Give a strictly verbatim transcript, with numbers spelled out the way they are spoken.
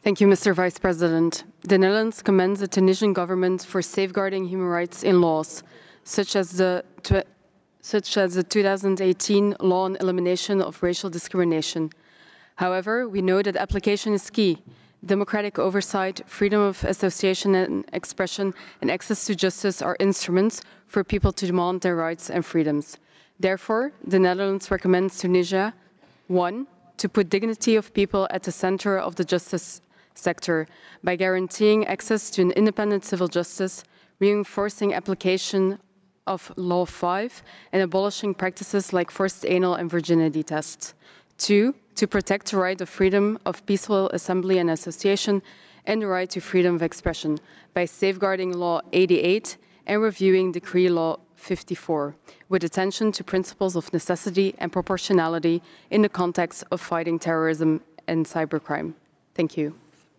Thank you, Mister Vice President. The Netherlands commends the Tunisian government for safeguarding human rights in laws, such as the, such as the two thousand eighteen law on elimination of racial discrimination. However, we know that application is key. Democratic oversight, freedom of association and expression, and access to justice are instruments for people to demand their rights and freedoms. Therefore, the Netherlands recommends Tunisia, one, to put dignity of people at the center of the justice sector by guaranteeing access to an independent civil justice, reinforcing application of Law five, and abolishing practices like forced anal and virginity tests. Two, to protect the right of freedom of peaceful assembly and association and the right to freedom of expression by safeguarding Law eighty-eight and reviewing Decree Law fifty-four, with attention to principles of necessity and proportionality in the context of fighting terrorism and cybercrime. Thank you.